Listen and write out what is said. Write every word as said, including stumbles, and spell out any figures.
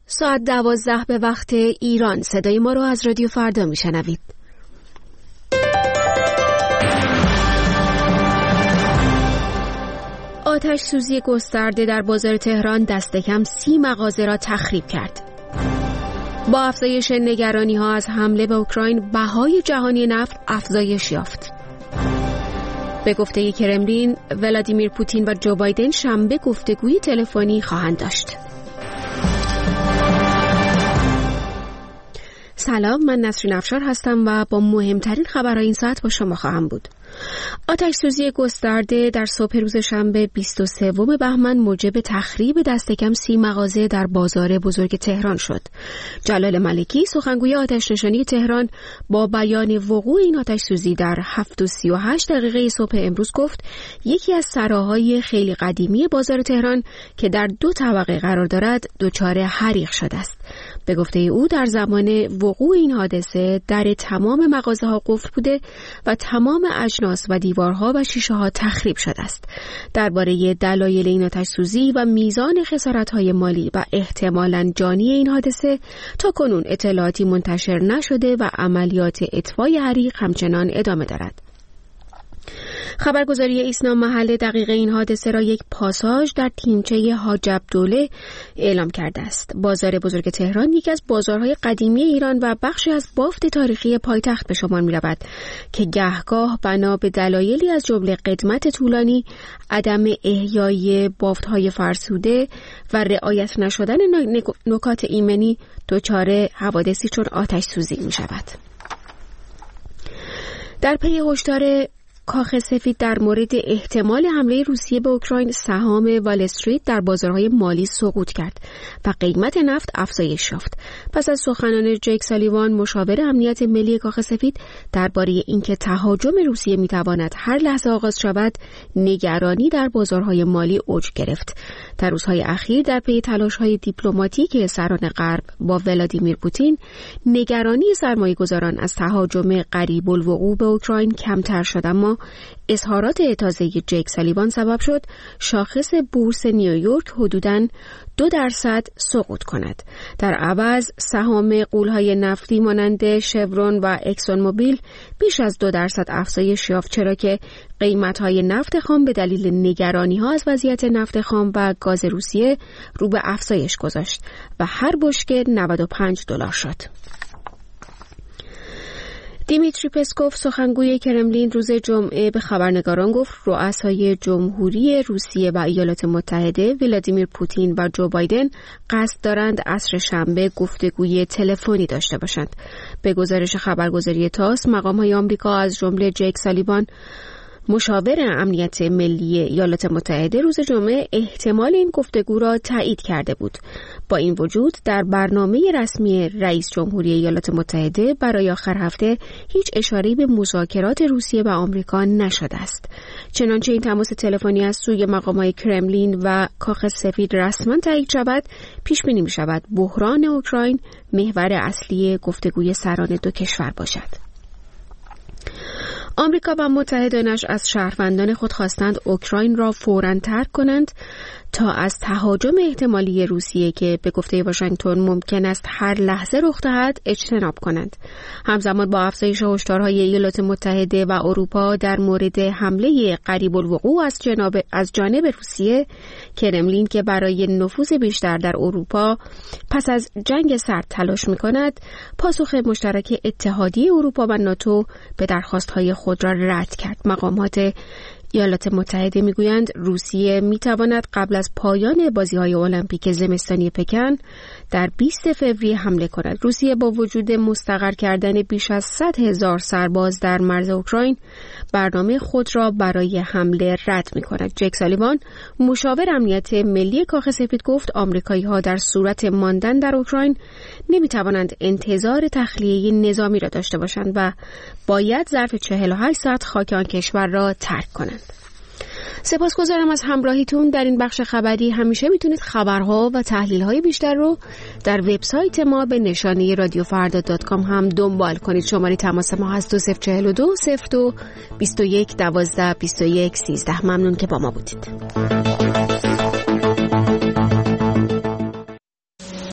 ساعت دوازده به وقت ایران. صدای ما رو از رادیو فردا میشنوید. آتش سوزی گسترده در بازار تهران دست کم سی مغازه را تخریب کرد. با افزایش نگرانی‌ها از حمله به اوکراین، بهای جهانی نفت افزایش یافت. به گفته کرملین، ولادیمیر پوتین و جو بایدن شنبه گفتگوی تلفنی خواهند داشت. سلام، من نسرین افشار هستم و با مهمترین خبرهای این ساعت با شما خواهم بود. آتش سوزی گسترده در صبح روز شنبه بیست و سوم بهمن موجب تخریب دست کم سی مغازه در بازار بزرگ تهران شد. جلال ملکی، سخنگوی آتش نشانی تهران، با بیان وقوع این آتش سوزی در هفت و سی و هشت دقیقه صبح امروز گفت یکی از سراهای خیلی قدیمی بازار تهران که در دو طبقه قرار دارد دچار حریق شده است. به گفته او در زمان وقوع این حادثه در تمام مغازه ها قفل بوده و تمام اجناس و دیوارها و شیشه ها تخریب شده است. درباره دلایل این آتش سوزی و میزان خسارت های مالی و احتمالاً جانی این حادثه تا کنون اطلاعاتی منتشر نشده و عملیات اطفای حریق همچنان ادامه دارد. خبرگزاری ایسنا محل دقیق این حادثه را یک پاساژ در تیمچه حاج عبدالله اعلام کرده است. بازار بزرگ تهران یکی از بازارهای قدیمی ایران و بخشی از بافت تاریخی پایتخت به شمار می‌رود که گهگاه بنا به دلایلی از جمله قدمت طولانی، عدم احیای بافت‌های فرسوده و رعایت نشدن نکات ایمنی دچار حوادثی چون آتش سوزی می‌شود. در پی هشدار کاخ سفید در مورد احتمال حمله روسیه به اوکراین، سهام وال استریت در بازارهای مالی سقوط کرد و قیمت نفت افزایش یافت. پس از سخنان جیک سالیوان، مشاور امنیت ملی کاخ سفید، درباره اینکه تهاجم روسیه میتواند هر لحظه آغاز شود، نگرانی در بازارهای مالی اوج گرفت. در روزهای اخیر در پی تلاش‌های دیپلماتیک سران غرب با ولادیمیر پوتین، نگرانی سرمایه‌گذاران از تهاجم قریب الوقوع به اوکراین کمتر شد، اما اظهارات تازه جیک سالیوان سبب شد شاخص بورس نیویورک حدوداً دو درصد سقوط کند. در عوض سهام غول‌های نفتی مانند شورون و اکسون موبیل بیش از دو درصد افزایش یافت، چرا که قیمت‌های نفت خام به دلیل نگرانی‌ها از وضعیت نفت خام و گاز روسیه رو به افزایش گذاشت و هر بشکه نود و پنج دلار شد. دیمیتری پسکوف، سخنگوی کرملین، روز جمعه به خبرنگاران گفت رؤسای جمهوری روسیه و ایالات متحده ولادیمیر پوتین و جو بایدن قصد دارند عصر شنبه گفتگوی تلفنی داشته باشند. به گزارش خبرگزاری تاس، مقام‌های آمریکا از جمله جیک سالیوان، مشاور امنیت ملی ایالات متحده، روز جمعه احتمال این گفتگو را تایید کرده بود. با این وجود در برنامه رسمی رئیس جمهوری ایالات متحده برای آخر هفته هیچ اشاره‌ای به مذاکرات روسیه و آمریکا نشده است. چنانچه این تماس تلفنی از سوی مقامات کرملین و کاخ سفید رسما تایید شود، پیش بینی می‌شود بحران اوکراین محور اصلی گفتگوی سران دو کشور باشد. آمریکا و متحدانش از شهروندان خود خواستند اوکراین را فوراً ترک کنند تا از تهاجم احتمالی روسیه که به گفته واشنگتن ممکن است هر لحظه رخ دهد اجتناب کنند. همزمان با افزایش هشدارهای ایالات متحده و اروپا در مورد حمله قریب الوقوع از جناب از جانب روسیه، کرملین که برای نفوذ بیشتر در اروپا پس از جنگ سرد تلاش می‌کند، پاسخ مشترک اتحادیه اروپا و ناتو به درخواست‌های خود را رد کرد. مقامات ایالات متحده میگویند روسیه میتواند قبل از پایان بازی‌های المپیک زمستانی پکن در بیست فوریه حمله کند. روسیه با وجود مستقر کردن بیش از صد هزار سرباز در مرز اوکراین برنامه خود را برای حمله رد می‌کند. جک سالیوان، مشاور امنیت ملی کاخ سفید، گفت آمریکایی‌ها در صورت ماندن در اوکراین نمی‌توانند انتظار تخلیه نظامی را داشته باشند و باید ظرف چهل و هشت ساعت خاک آن کشور را ترک کنند. سپاسگزارم از همراهیتون در این بخش خبری. همیشه میتونید خبرها و تحلیل‌های بیشتر رو در وبسایت ما به نشانی رادیو فردا دات کام هم دنبال کنید. شماره تماس ما هست دو صفر چهل و دو صفر دو بیست و یک دوازده بیست و یک سیزده. ممنون که با ما بودید.